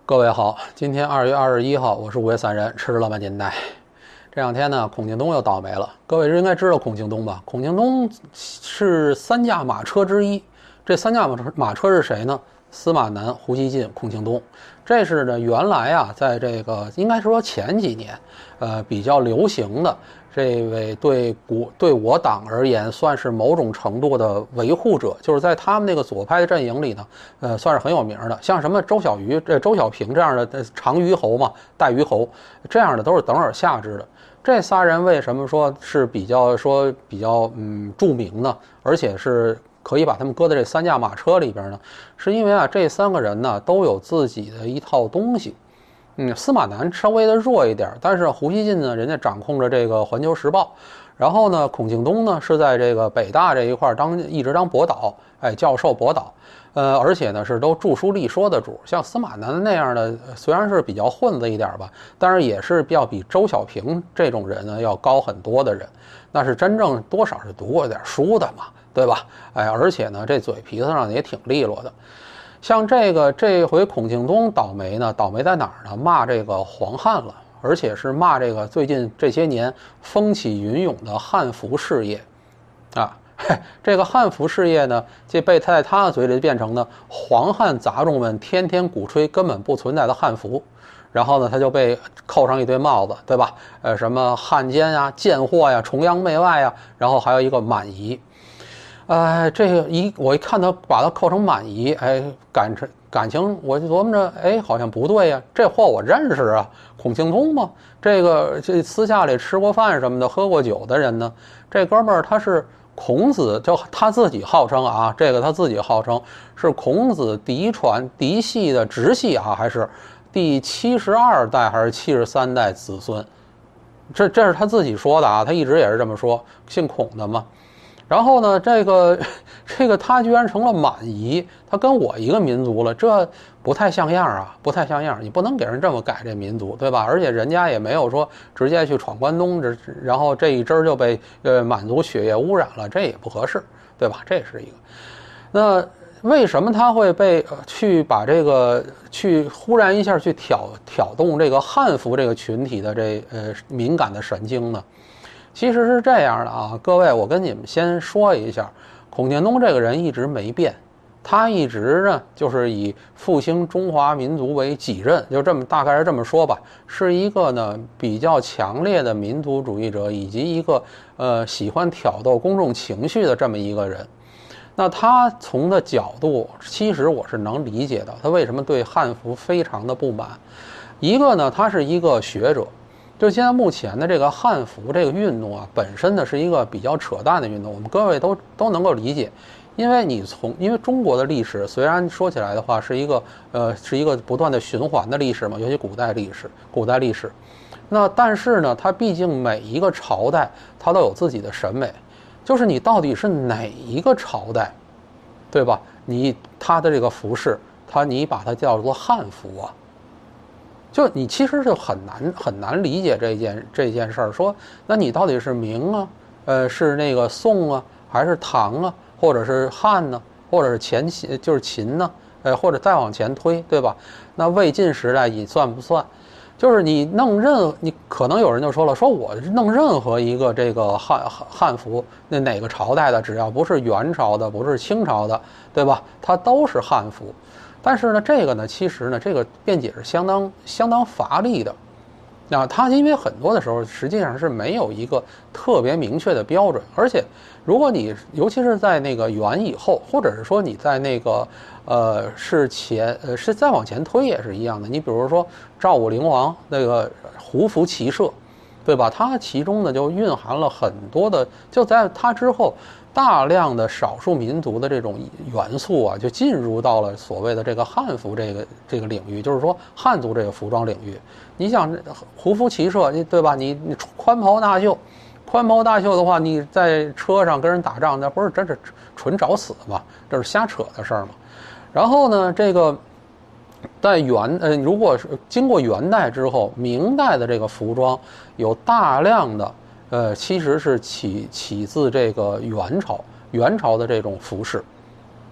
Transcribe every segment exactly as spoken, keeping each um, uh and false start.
各位好，今天二月二十一号，我是五月三人，吃着浪漫年代。这两天呢，孔庆东又倒霉了。各位应该知道孔庆东吧？孔庆东是三驾马车之一。这三驾马车马车是谁呢？司马南、胡锡进、孔庆东。这是呢，原来啊，在这个应该是说前几年，呃，比较流行的。这位对国对我党而言，算是某种程度的维护者，就是在他们那个左派的阵营里呢，呃，算是很有名的。像什么周小瑜、这周小平这样的长于侯嘛、带于侯这样的，都是等而下之的。这仨人为什么说是比较说比较嗯著名呢？而且是可以把他们搁在这三驾马车里边呢？是因为啊，这三个人呢都有自己的一套东西。嗯，司马南稍微的弱一点，但是胡锡进呢，人家掌控着这个《环球时报》，然后呢，孔庆东呢是在这个北大这一块当一直当博导，哎，教授博导，呃，而且呢是都著书立说的主。像司马南那样的，虽然是比较混子一点吧，但是也是要比周小平这种人呢要高很多的人，那是真正多少是读过点书的嘛，对吧？哎，而且呢，这嘴皮子上也挺利落的。像这个这回孔庆东倒霉呢，倒霉在哪儿呢？骂这个黄汉了，而且是骂这个最近这些年风起云涌的汉服事业，啊，这个汉服事业呢，这被他在他的嘴里变成呢黄汉杂种们天天鼓吹根本不存在的汉服，然后呢他就被扣上一堆帽子，对吧？呃，什么汉奸呀、贱货呀、崇洋媚外呀，然后还有一个满夷。哎，这个一我一看他把他扣成满夷，哎，感情感情我就琢磨着，哎，好像不对呀，这货我认识啊，孔庆东嘛，这个这私下里吃过饭什么的，喝过酒的人呢，这哥们儿他是孔子，就他自己号称啊，这个他自己号称是孔子嫡传嫡系的直系啊，还是第七十二代还是七十三代子孙，这这是他自己说的啊，他一直也是这么说，姓孔的嘛。然后呢，这个这个他居然成了满夷，他跟我一个民族了，这不太像样啊，不太像样。你不能给人这么改这民族，对吧？而且人家也没有说直接去闯关东，这然后这一支就被呃满族血液污染了，这也不合适，对吧？这是一个。那为什么他会被去把这个去忽然一下去挑挑动这个汉服这个群体的这呃敏感的神经呢？其实是这样的啊，各位，我跟你们先说一下，孔庆东这个人一直没变，他一直呢就是以复兴中华民族为己任，就这么大概是这么说吧，是一个呢比较强烈的民族主义者，以及一个呃喜欢挑逗公众情绪的这么一个人。那他从的角度，其实我是能理解的，他为什么对汉服非常的不满。一个呢，他是一个学者。就现在目前的这个汉服这个运动啊，本身呢是一个比较扯淡的运动，我们各位都都能够理解，因为你从因为中国的历史虽然说起来的话是一个呃是一个不断的循环的历史嘛，尤其古代历史，古代历史，那但是呢，它毕竟每一个朝代它都有自己的审美，就是你到底是哪一个朝代，对吧？你它的这个服饰，它你把它叫做汉服啊。就你其实就很难很难理解这件这件事儿，说那你到底是明啊，呃是那个宋啊，还是唐啊，或者是汉呢，或者是前秦就是秦呢，呃或者再往前推，对吧？那魏晋时代你算不算？就是你弄任你可能有人就说了，说我弄任何一个这个汉汉服，那哪个朝代的，只要不是元朝的，不是清朝的，对吧？它都是汉服。但是呢，这个呢，其实呢，这个辩解是相当相当乏力的。啊，它因为很多的时候实际上是没有一个特别明确的标准，而且如果你尤其是在那个元以后，或者是说你在那个呃是前呃是再往前推也是一样的。你比如说赵武灵王那个胡服骑射，对吧？它其中呢就蕴含了很多的，就在它之后。大量的少数民族的这种元素啊，就进入到了所谓的这个汉服这个这个领域，就是说汉族这个服装领域。你想胡服骑射，对吧？你你宽袍大袖，宽袍大袖的话，你在车上跟人打仗，那不是真是纯找死吗？这是瞎扯的事儿嘛。然后呢，这个在元呃，如果是经过元代之后，明代的这个服装有大量的。呃，其实是起起自这个元朝，元朝的这种服饰，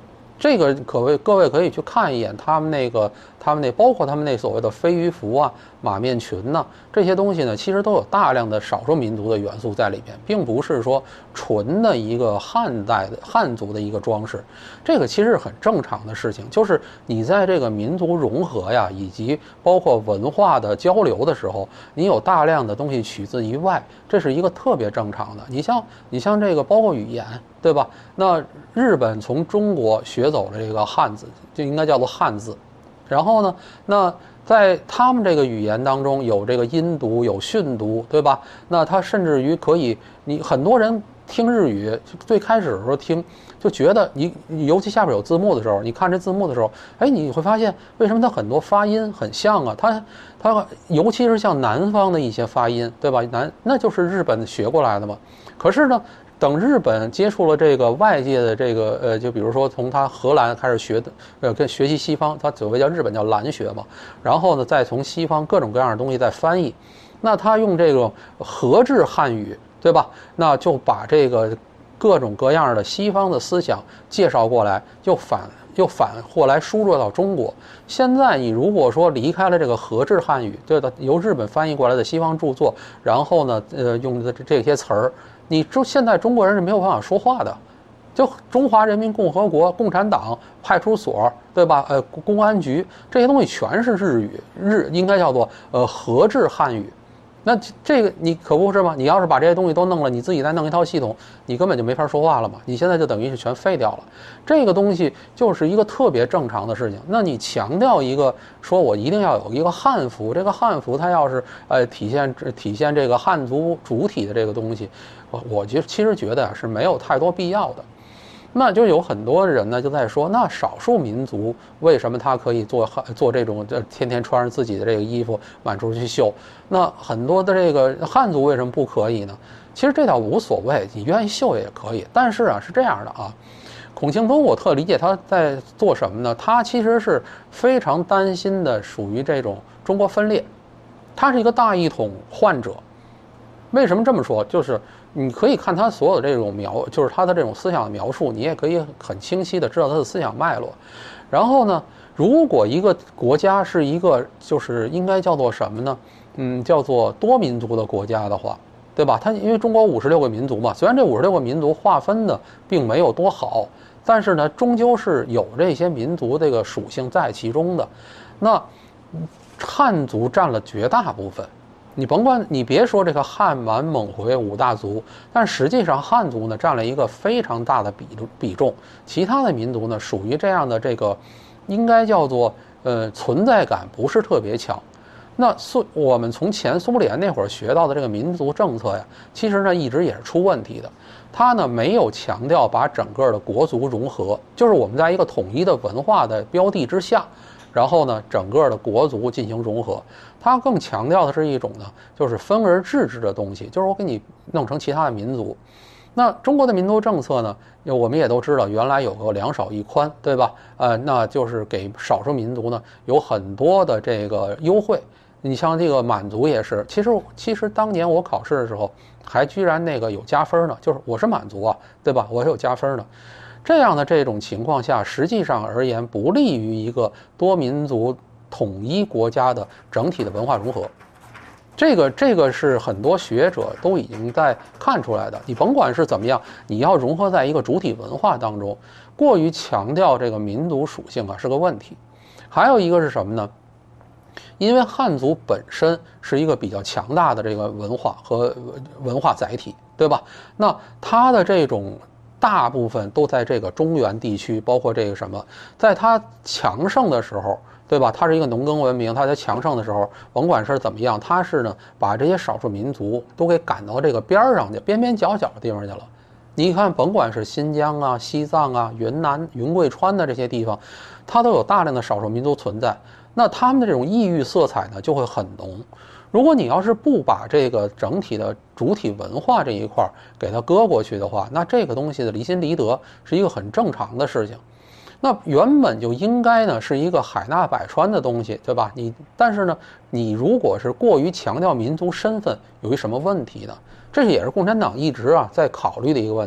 这个可谓各位可以去看一眼他们那个，他们那包括他们那所谓的飞鱼服啊、马面裙呐、啊、这些东西呢，其实都有大量的少数民族的元素在里面，并不是说纯的一个汉代的汉族的一个装饰。这个其实是很正常的事情，就是你在这个民族融合呀，以及包括文化的交流的时候，你有大量的东西取自于外，这是一个特别正常的。你像你像这个包括语言，对吧？那日本从中国学走了这个汉字，就应该叫做汉字。然后呢，那在他们这个语言当中有这个音读，有训读，对吧？那他甚至于可以，你很多人听日语，最开始的时候听就觉得你，尤其下边有字幕的时候，你看这字幕的时候，哎，你会发现为什么它很多发音很像啊？它它尤其是像南方的一些发音，对吧？南那就是日本学过来的嘛。可是呢，等日本接触了这个外界的这个呃，就比如说从他荷兰开始学的，呃，跟学习西方，他所谓叫日本叫蓝学嘛，然后呢，再从西方各种各样的东西再翻译，那他用这个合制汉语，对吧？那就把这个各种各样的西方的思想介绍过来，就反又反过来输入到中国。现在你如果说离开了这个合制汉语，对的，由日本翻译过来的西方著作，然后呢，呃，用的这些词儿。你中现在中国人是没有办法说话的，就中华人民共和国共产党派出所，对吧？呃，公安局这些东西全是日语，日应该叫做呃合制汉语。那这个你可不是吗？你要是把这些东西都弄了，你自己再弄一套系统，你根本就没法说话了嘛。你现在就等于是全废掉了。这个东西就是一个特别正常的事情。那你强调一个说我一定要有一个汉服，这个汉服它要是呃体现体现这个汉族主体的这个东西，我我觉其实觉得是没有太多必要的。那就有很多人呢就在说，那少数民族为什么他可以做做这种天天穿着自己的这个衣服满处去秀？那很多的这个汉族为什么不可以呢？其实这倒无所谓，你愿意秀也可以。但是啊，是这样的啊，孔庆东我特理解他在做什么呢？他其实是非常担心的，属于这种中国分裂。他是一个大一统患者。为什么这么说？就是你可以看他所有这种描，就是他的这种思想的描述，你也可以很清晰的知道他的思想脉络。然后呢，如果一个国家是一个就是应该叫做什么呢？嗯，叫做多民族的国家的话，对吧？它因为中国五十六个民族嘛，虽然这五十六个民族划分的并没有多好，但是呢，终究是有这些民族这个属性在其中的。那汉族占了绝大部分。你甭管，你别说这个汉满蒙回五大族，但实际上汉族呢占了一个非常大的比比重，其他的民族呢属于这样的这个，应该叫做呃存在感不是特别强。那苏我们从前苏联那会儿学到的这个民族政策呀，其实呢一直也是出问题的。它呢没有强调把整个的国族融合，就是我们在一个统一的文化的标的之下。然后呢，整个的国族进行融合，它更强调的是一种呢，就是分而治之的东西，就是我给你弄成其他的民族。那中国的民族政策呢，我们也都知道，原来有个两少一宽，对吧？呃，那就是给少数民族呢有很多的这个优惠。你像这个满族也是，其实其实当年我考试的时候，还居然那个有加分呢，就是我是满族啊，对吧？我是有加分的。这样的这种情况下，实际上而言不利于一个多民族统一国家的整体的文化融合。这个这个是很多学者都已经在看出来的。你甭管是怎么样，你要融合在一个主体文化当中，过于强调这个民族属性啊是个问题。还有一个是什么呢？因为汉族本身是一个比较强大的这个文化和文化载体，对吧？那它的这种大部分都在这个中原地区，包括这个什么，在它强盛的时候，对吧？它是一个农耕文明，它在强盛的时候，甭管是怎么样，它是呢把这些少数民族都给赶到这个边儿上去，边边角角的地方去了。你看，甭管是新疆啊、西藏啊、云南、云贵川的这些地方，它都有大量的少数民族存在。那他们的这种异域色彩呢，就会很浓。如果你要是不把这个整体的主体文化这一块给它搁过去的话，那这个东西的离心离德是一个很正常的事情。那原本就应该呢是一个海纳百川的东西，对吧？你但是呢，你如果是过于强调民族身份，有一什么问题呢？这也是共产党一直啊在考虑的一个问题。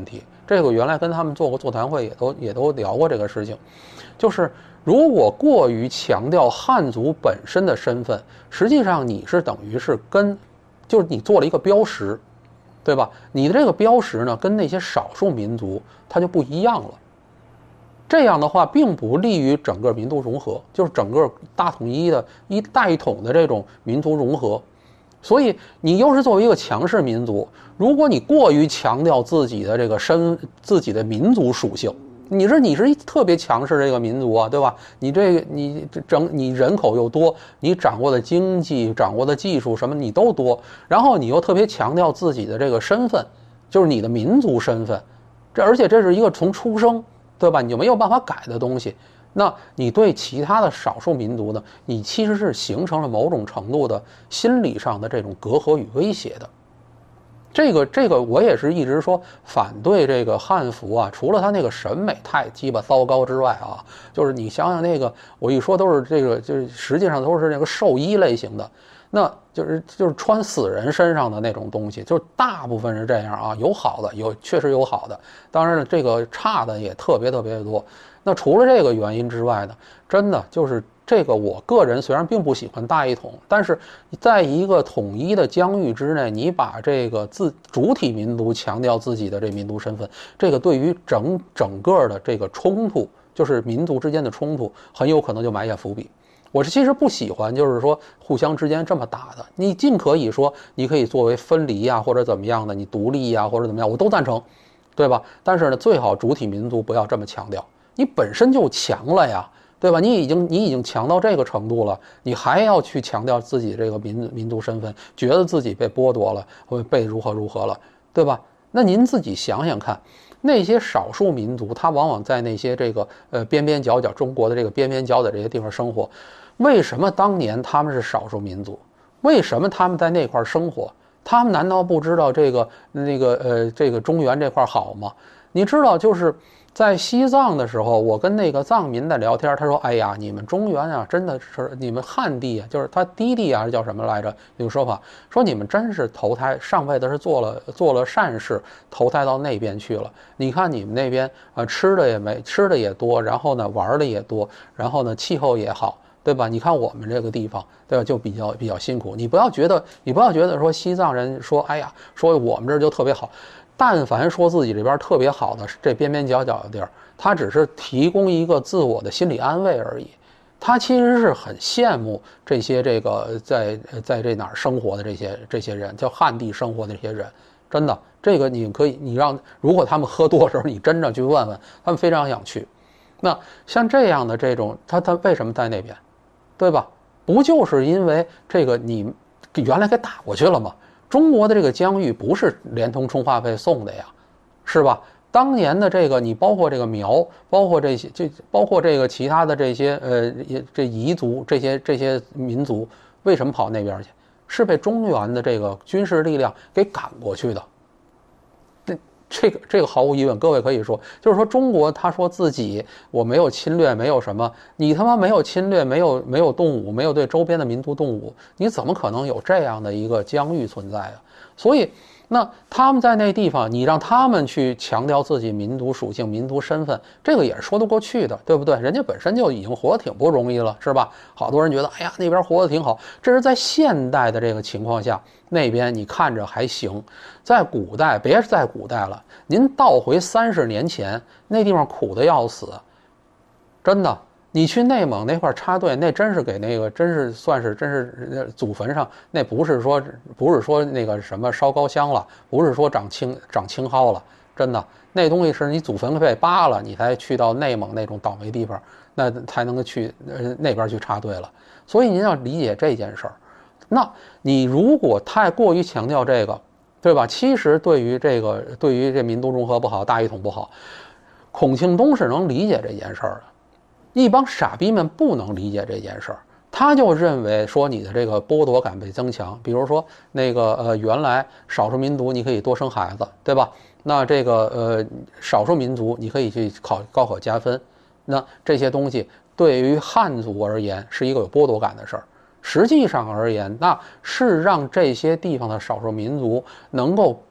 这个原来跟他们做过座谈会，也都也都聊过这个事情，就是如果过于强调汉族本身的身份，实际上你是等于是跟，就是你做了一个标识，对吧？你的这个标识呢，跟那些少数民族它就不一样了。这样的话，并不利于整个民族融合，就是整个大统一的一大一统的这种民族融合。所以你又是作为一个强势民族，如果你过于强调自己的这个身、自己的民族属性，你是你是一特别强势的这个民族啊，对吧？你这个你整你人口又多，你掌握的经济、掌握的技术什么你都多，然后你又特别强调自己的这个身份，就是你的民族身份，这而且这是一个从出生，对吧？你就没有办法改的东西。那你对其他的少数民族呢，你其实是形成了某种程度的心理上的这种隔阂与威胁的。这个这个我也是一直说反对这个汉服啊，除了它那个审美太鸡巴糟糕之外啊，就是你想想那个，我一说都是这个，就是实际上都是那个寿衣类型的，那就是就是穿死人身上的那种东西，就是大部分是这样啊，有好的，有确实有好的，当然了，这个差的也特别特别的多。那除了这个原因之外呢，真的就是这个，我个人虽然并不喜欢大一统，但是在一个统一的疆域之内，你把这个自主体民族强调自己的这民族身份，这个对于整整个的这个冲突，就是民族之间的冲突，很有可能就埋下伏笔。我是其实不喜欢，就是说互相之间这么打的。你尽可以说，你可以作为分离呀，或者怎么样的，你独立呀，或者怎么样，我都赞成，对吧？但是呢，最好主体民族不要这么强调。你本身就强了呀，对吧？你已经你已经强到这个程度了，你还要去强调自己这个民民族身份，觉得自己被剥夺了，会被如何如何了，对吧？那您自己想想看，那些少数民族，他往往在那些这个呃边边角角中国的这个边边角角这些地方生活，为什么当年他们是少数民族？为什么他们在那块生活？他们难道不知道这个那个呃这个中原这块好吗？你知道就是。在西藏的时候，我跟那个藏民在聊天，他说：“哎呀，你们中原啊，真的是你们汉地啊，就是他低地啊，叫什么来着？有个说法说你们真是投胎上辈子是做了做了善事，投胎到那边去了。你看你们那边呃吃的也没吃的也多，然后呢玩的也多，然后呢气候也好，对吧？你看我们这个地方，对吧？就比较比较辛苦。你不要觉得你不要觉得说西藏人说哎呀，说我们这就特别好。”但凡说自己这边特别好的这边边角角的地儿，他只是提供一个自我的心理安慰而已。他其实是很羡慕这些这个在在这哪儿生活的这些这些人，叫汉地生活的这些人。真的，这个你可以，你让如果他们喝多的时候，你真正去问问，他们非常想去。那像这样的这种，他他为什么在那边，对吧？不就是因为这个你原来给打过去了吗？中国的这个疆域不是连通充话费送的呀，是吧？当年的这个，你包括这个苗，包括这些，这包括这个其他的这些呃，这彝族这些这些民族，为什么跑那边去？是被中原的这个军事力量给赶过去的。这这个这个毫无疑问，各位可以说，就是说中国他说自己我没有侵略，没有什么，你他妈没有侵略，没有没有动武，没有对周边的民族动武，你怎么可能有这样的一个疆域存在啊？所以，那他们在那地方，你让他们去强调自己民族属性、民族身份，这个也是说得过去的，对不对？人家本身就已经活得挺不容易了，是吧？好多人觉得，哎呀，那边活得挺好，这是在现代的这个情况下，那边你看着还行。在古代，别是在古代了，您倒回三十年前，那地方苦得要死，真的。你去内蒙那块插队，那真是给那个，真是算是真是祖坟上，那不是说不是说那个什么烧高香了，不是说长青长青蒿了，真的那东西是你祖坟被扒了，你才去到内蒙那种倒霉地方，那才能够去呃那边去插队了。所以您要理解这件事儿。那你如果太过于强调这个，对吧？其实对于这个对于这民族融合不好，大一统不好，孔庆东是能理解这件事儿的。一帮傻逼们不能理解这件事儿，他就认为说你的这个剥夺感被增强，比如说那个呃原来少数民族你可以多生孩子，对吧？那这个呃少数民族你可以去考高考加分，那这些东西对于汉族而言是一个有剥夺感的事儿。实际上而言，那是让这些地方的少数民族能够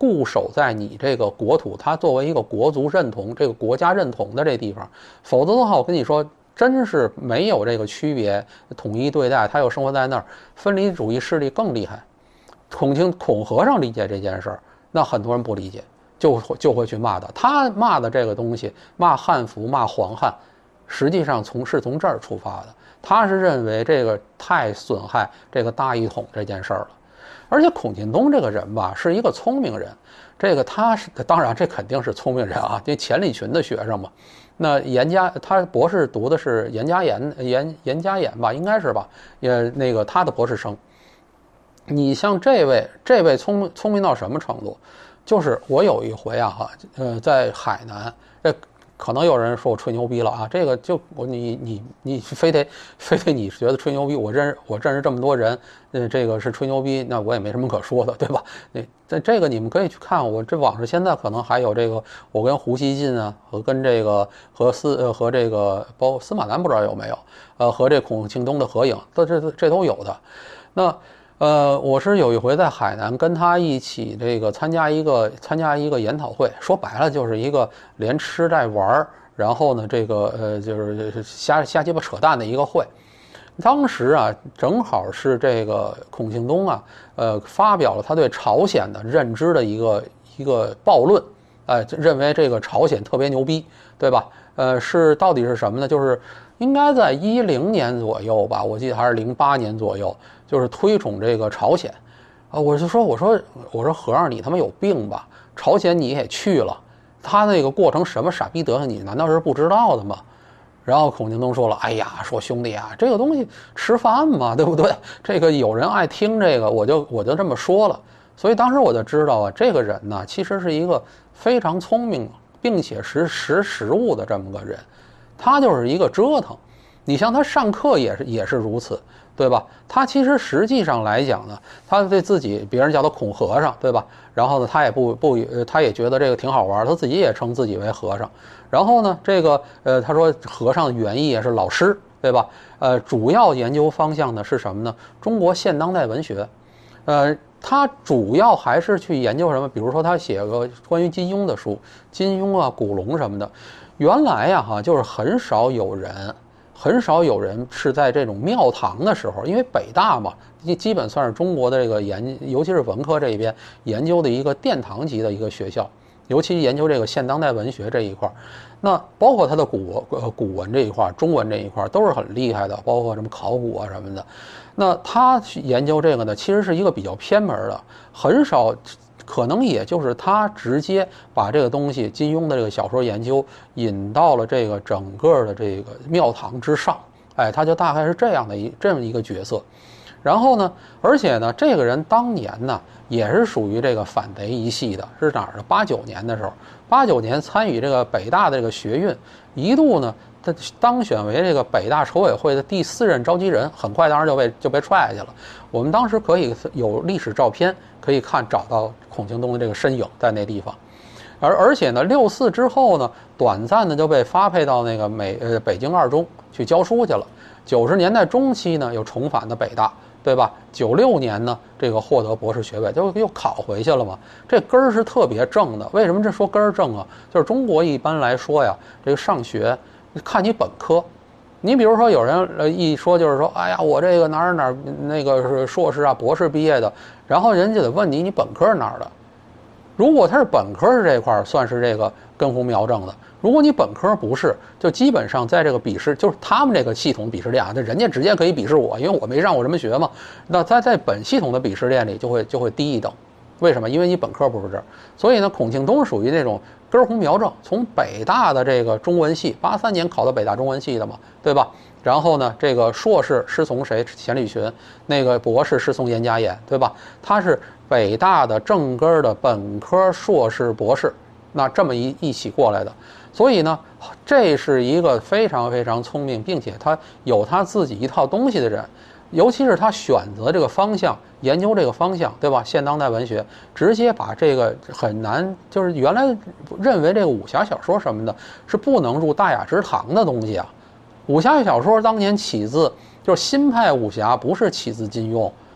固守在你这个国土，它作为一个国族认同、这个国家认同的这地方。否则的话，我跟你说，真是没有这个区别，统一对待，他又生活在那儿，分离主义势力更厉害。孔庆孔和尚理解这件事儿，那很多人不理解，就就会去骂他。他骂的这个东西，骂汉服、骂黄汉，实际上从是从这儿出发的。他是认为这个太损害这个大一统这件事儿了。而且孔庆东这个人吧，是一个聪明人。这个他是当然这肯定是聪明人啊，因为钱理群的学生嘛。那严家他博士读的是严家言严严家言吧，应该是吧？也那个他的博士生。你像这位这位聪明聪明到什么程度？就是我有一回啊哈，呃，在海南，这可能有人说我吹牛逼了啊，这个就我你你你非得非得你觉得吹牛逼，我认识我认识这么多人，呃，这个是吹牛逼，那我也没什么可说的，对吧？那在这个你们可以去看我这网上现在可能还有这个我跟胡锡进啊和跟这个和司呃和这个包括司马南不知道有没有，呃和这孔庆东的合影，这这这都有的。那呃，我是有一回在海南跟他一起这个参加一个参加一个研讨会，说白了就是一个连吃带玩，然后呢这个呃就是瞎瞎鸡巴扯淡的一个会。当时啊，正好是这个孔庆东啊，呃，发表了他对朝鲜的认知的一个一个暴论，呃，认为这个朝鲜特别牛逼，对吧？呃，是到底是什么呢？就是应该在一零年左右吧，我记得还是零八年左右。就是推崇这个朝鲜，啊，我就说，我说，我说和尚你他妈有病吧？朝鲜你也去了，他那个过程什么傻逼德行，你难道是不知道的吗？然后孔庆东说了，哎呀，说兄弟啊，这个东西吃饭嘛，对不对？这个有人爱听这个，我就我就这么说了。所以当时我就知道啊，这个人呢，其实是一个非常聪明并且识识时务的这么个人，他就是一个折腾。你像他上课也是也是如此。对吧？他其实实际上来讲呢，他对自己，别人叫他孔和尚，对吧？然后呢，他也不不，他也觉得这个挺好玩，他自己也称自己为和尚。然后呢，这个呃，他说和尚的原意也是老师，对吧？呃，主要研究方向呢是什么呢？中国现当代文学。呃，他主要还是去研究什么？比如说他写个关于金庸的书，金庸啊、古龙什么的。原来呀，哈，就是很少有人。很少有人是在这种庙堂的时候，因为北大嘛，基本算是中国的这个研，尤其是文科这一边研究的一个殿堂级的一个学校，尤其研究这个现当代文学这一块，那包括它的古呃古文这一块、中文这一块都是很厉害的，包括什么考古啊什么的。那他研究这个呢，其实是一个比较偏门的，很少。可能也就是他直接把这个东西，金庸的这个小说研究引到了这个整个的这个庙堂之上，哎，他就大概是这样的一这么一个角色。然后呢，而且呢，这个人当年呢也是属于这个反贼一系的，是哪儿的？八九年的时候，八九年参与这个北大的这个学运，一度呢他当选为这个北大筹委会的第四任召集人，很快当时就被就被踹下去了。我们当时可以有历史照片可以看，找到孔庆东的这个身影在那地方。而而且呢，六四之后呢，短暂的就被发配到那个美呃北京二中去教书去了。九十年代中期呢，又重返的北大，对吧？九六年呢，这个获得博士学位，就又考回去了嘛。这根儿是特别正的。为什么这说根儿正啊？就是中国一般来说呀，这个上学看你本科。你比如说有人呃一说就是说，哎呀，我这个哪儿哪儿那个是硕士啊、博士毕业的，然后人家得问你，你本科是哪儿的？如果他是本科是这块儿，算是这个根红苗正的；如果你本科不是，就基本上在这个笔试，就是他们这个系统鄙视链啊，这人家直接可以鄙视我，因为我没上过什么学嘛。那在在本系统的鄙视链里就会就会低一等。为什么？因为你本科不是这儿。所以呢，孔庆东属于那种根红苗正，从北大的这个中文系，八三年考到北大中文系的嘛，对吧？然后呢，这个硕士师从谁？钱理群。那个博士师从严家言，对吧？他是北大的正根的本科、硕士、博士，那这么一一起过来的。所以呢，这是一个非常非常聪明，并且他有他自己一套东西的人。尤其是他选择这个方向，研究这个方向，对吧？现当代文学直接把这个很难，就是原来认为这个武侠小说什么的是不能入大雅之堂的东西啊。武侠小说当年起自就是新派武侠，不是起自金庸，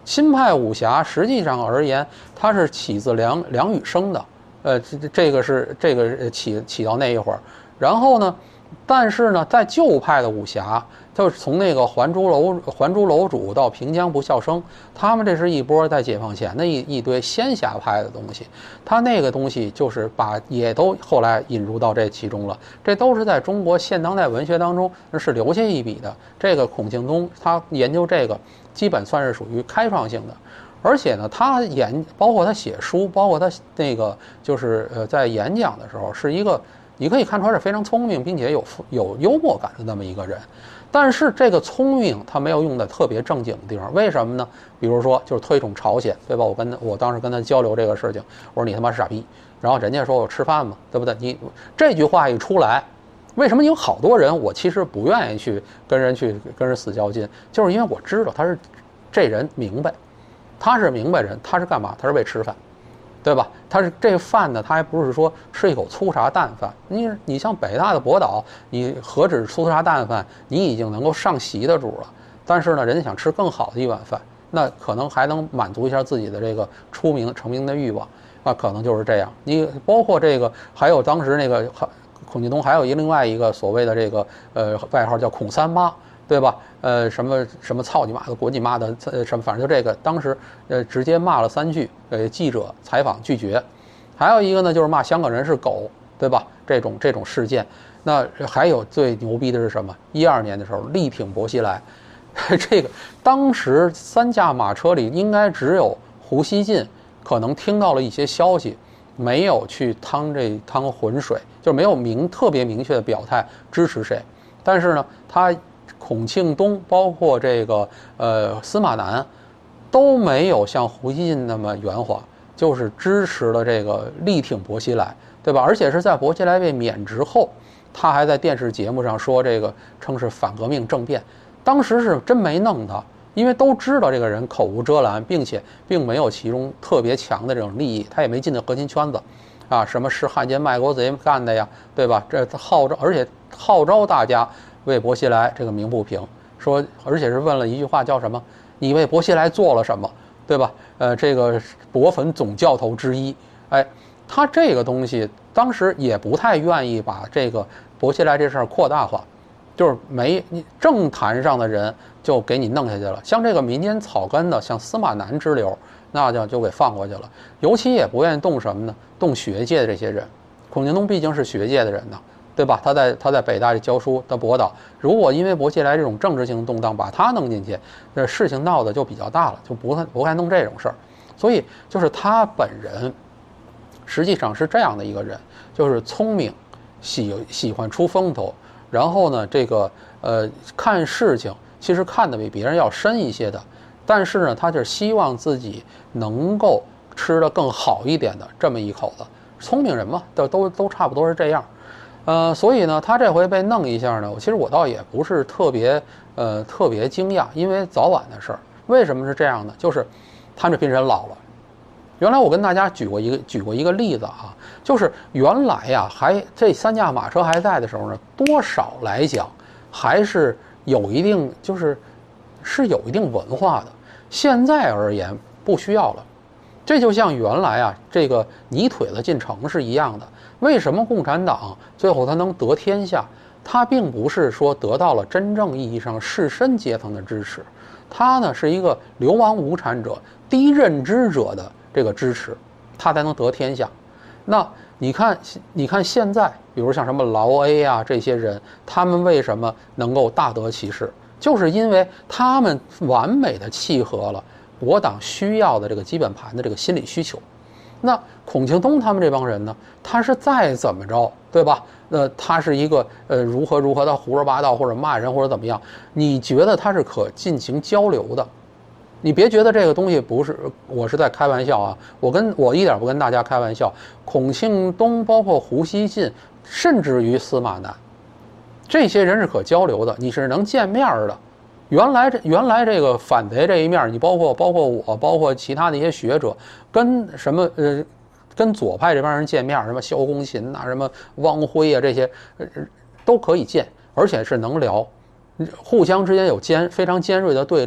新派武侠实际上而言，它是起自梁梁羽生的，呃，这这个是这个起起到那一会儿，然后呢，但是呢，在旧派的武侠，就是从那个还珠楼还珠楼主到平江不笑生，他们这是一波在解放前的一一堆仙侠派的东西，他那个东西就是把也都后来引入到这其中了，这都是在中国现当代文学当中是留下一笔的。这个孔庆东他研究这个，基本算是属于开创性的。而且呢，他演包括他写书，包括他那个就是呃在演讲的时候，是一个你可以看出来是非常聪明并且有有幽默感的那么一个人。但是这个聪明他没有用在特别正经的地方，为什么呢？比如说就是推崇朝鲜，对吧？我跟他我当时跟他交流这个事情，我说你他妈是傻逼，然后人家说我吃饭嘛，对不对？你这句话一出来，为什么有好多人我其实不愿意去跟人去跟人死较劲，就是因为我知道他是这人明白。他是明白人，他是干嘛？他是为吃饭，对吧？他是这饭呢，他还不是说吃一口粗茶淡饭。你你像北大的博导，你何止粗茶淡饭，你已经能够上席的主了。但是呢，人家想吃更好的一碗饭，那可能还能满足一下自己的这个出名成名的欲望，那可能就是这样。你包括这个，还有当时那个孔庆东，还有一另外一个所谓的这个呃外号叫孔三妈。对吧？呃，什么什么操你妈的，滚你妈的，呃，什么反正就这个，当时呃直接骂了三句，呃，记者采访拒绝。还有一个呢，就是骂香港人是狗，对吧？这种这种事件。那还有最牛逼的是什么？一二年的时候，力挺薄熙来，这个当时三驾马车里应该只有胡锡进可能听到了一些消息，没有去趟这趟浑水，就没有明特别明确的表态支持谁。但是呢，他。孔庆东包括这个呃司马南都没有像胡锡进那么圆滑，就是支持了这个力挺薄熙来，对吧？而且是在薄熙来被免职后，他还在电视节目上说这个称是反革命政变，当时是真没弄他，因为都知道这个人口无遮拦，并且并没有其中特别强的这种利益，他也没进到核心圈子，啊，什么是汉奸卖国贼干的呀，对吧？这号召，而且号召大家。为薄熙来这个鸣不平，说，而且是问了一句话，叫什么？你为薄熙来做了什么，对吧？呃，这个薄粉总教头之一，哎，他这个东西当时也不太愿意把这个薄熙来这事儿扩大化，就是没你政坛上的人就给你弄下去了，像这个民间草根的，像司马南之流，那就就给放过去了。尤其也不愿意动什么呢？动学界的这些人。孔庆东毕竟是学界的人呢。对吧？他在他在北大教书的博导，如果因为薄熙来这种政治性动荡把他弄进去，这事情闹得就比较大了，就不不该弄这种事儿。所以就是他本人实际上是这样的一个人，就是聪明，喜喜欢出风头，然后呢，这个呃看事情其实看得比别人要深一些的，但是呢，他就是希望自己能够吃得更好一点的这么一口子。聪明人嘛，都都都差不多是这样。呃，所以呢，他这回被弄一下呢，其实我倒也不是特别呃特别惊讶，因为早晚的事儿。为什么是这样呢？就是他们这批人老了。原来我跟大家举过一个举过一个例子啊，就是原来呀，还这三驾马车还在的时候呢，多少来讲还是有一定就是是有一定文化的。现在而言不需要了。这就像原来啊，这个泥腿子进城是一样的。为什么共产党最后他能得天下？他并不是说得到了真正意义上士绅阶层的支持，他呢是一个流亡无产者、低认知者的这个支持，他才能得天下。那你看，你看现在，比如像什么劳 A 啊这些人，他们为什么能够大得其势？就是因为他们完美的契合了我党需要的这个基本盘的这个心理需求。那孔庆东他们这帮人呢，他是再怎么着，对吧？那他是一个呃如何如何的胡说八道或者骂人或者怎么样，你觉得他是可进行交流的？你别觉得这个东西不是，我是在开玩笑啊！我跟我一点不跟大家开玩笑。孔庆东包括胡锡进，甚至于司马南，这些人是可交流的，你是能见面的。原来这原来这个反贼这一面，你包括包括我，包括其他的一些学者，跟什么呃，跟左派这帮人见面，什么萧公琴呐、啊，什么汪辉啊这些，呃，都可以见，而且是能聊，互相之间有尖非常尖锐的对立。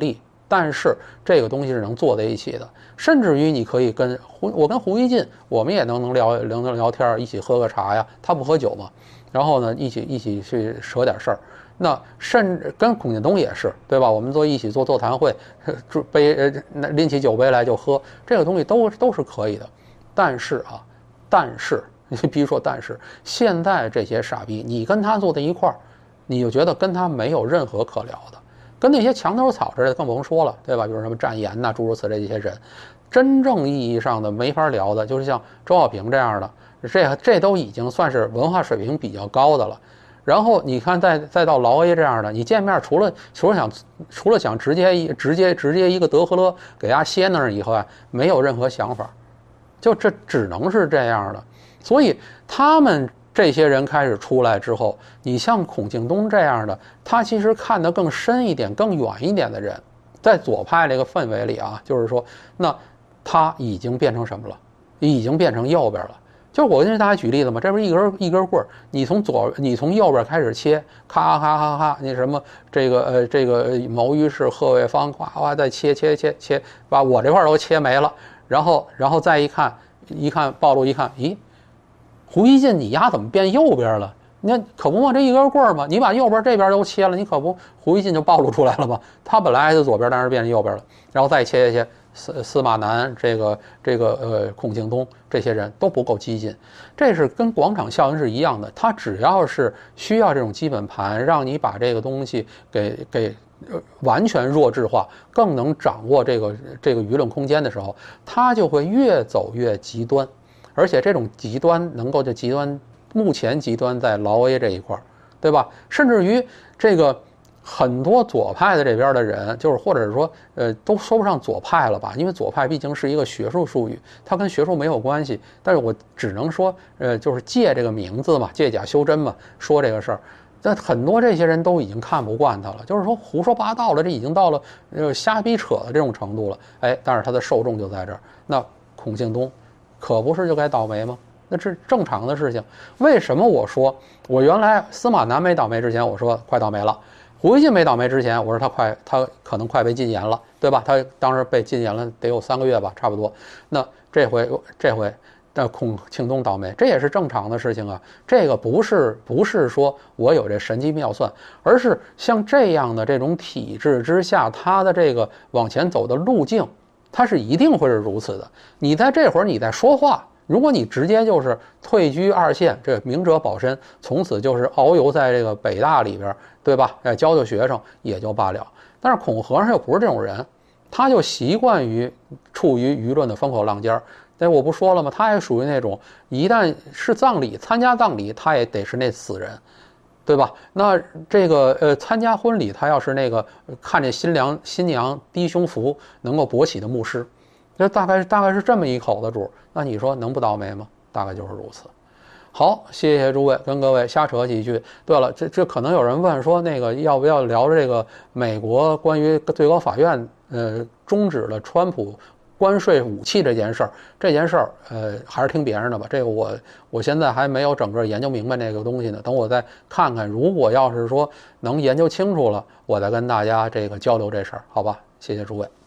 但是这个东西是能坐在一起的，甚至于你可以跟胡我跟胡锡进，我们也能能聊能能聊天，一起喝个茶呀，他不喝酒嘛，然后呢一起一起去扯点事儿。那甚至跟孔庆东也是，对吧？我们做一起做座谈会，杯呃拎起酒杯来就喝，这个东西都都是可以的。但是啊，但是你比如说，但是现在这些傻逼，你跟他坐在一块儿，你就觉得跟他没有任何可聊的，跟那些墙头草似的更甭说了，对吧？比如什么战言呐、诸如此类这些人，真正意义上的没法聊的，就是像周小平这样的，这这都已经算是文化水平比较高的了。然后你看再，再再到劳 A 这样的，你见面除了除了想除了想直接一直接直接一个德和乐给大家歇那儿以后啊，没有任何想法，就这只能是这样的。所以他们这些人开始出来之后，你像孔庆东这样的，他其实看得更深一点、更远一点的人，在左派这个氛围里啊，就是说，那他已经变成什么了？已经变成右边了。就是我跟大家举例子嘛，这不是一根一根棍儿，你从左，你从右边开始切，咔咔咔咔，那什么这个呃这个毛于是贺卫方，夸夸再切切切切，把我这块都切没了，然后然后再一看一看暴露一看，咦，胡锡进你丫怎么变右边了？你看可不嘛，这一根棍儿嘛，你把右边这边都切了，你可不胡锡进就暴露出来了吗？他本来还是左边，但是变成右边了，然后再切切切。司司马南这个这个呃孔庆东这些人都不够激进，这是跟广场效应是一样的。他只要是需要这种基本盘，让你把这个东西给给完全弱智化，更能掌握这个这个舆论空间的时候，他就会越走越极端。而且这种极端能够就极端，目前极端在劳 A 这一块，对吧？甚至于这个。很多左派的这边的人，就是或者是说，呃，都说不上左派了吧，因为左派毕竟是一个学术术语，它跟学术没有关系。但是我只能说，呃，就是借这个名字嘛，借假修真嘛，说这个事儿。但很多这些人都已经看不惯他了，就是说胡说八道了，这已经到了呃瞎逼扯的这种程度了。哎，但是他的受众就在这儿。那孔庆东，可不是就该倒霉吗？那是正常的事情。为什么我说我原来司马南没倒霉之前，我说快倒霉了。胡锡进没倒霉之前，我说他快，他可能快被禁言了，对吧？他当时被禁言了得有三个月吧，差不多。那这回这回，那孔庆东倒霉，这也是正常的事情啊。这个不是不是说我有这神机妙算，而是像这样的这种体制之下，他的这个往前走的路径，它是一定会是如此的。你在这会儿你在说话。如果你直接就是退居二线，这明哲保身，从此就是遨游在这个北大里边，对吧？哎，教教学生也就罢了。但是孔和尚又不是这种人，他就习惯于处于舆论的风口浪尖儿。但我不说了吗？他也属于那种一旦是葬礼，参加葬礼，他也得是那死人，对吧？那这个呃，参加婚礼，他要是那个看见新娘新娘低胸服能够勃起的牧师。这大概大概是这么一口子主，那你说能不倒霉吗？大概就是如此。好，谢谢诸位，跟各位瞎扯几句。对了，这这可能有人问说，那个要不要聊这个美国关于最高法院呃终止了川普关税武器这件事儿？这件事儿呃还是听别人的吧。这个我我现在还没有整个研究明白那个东西呢，等我再看看。如果要是说能研究清楚了，我再跟大家这个交流这事儿，好吧？谢谢诸位。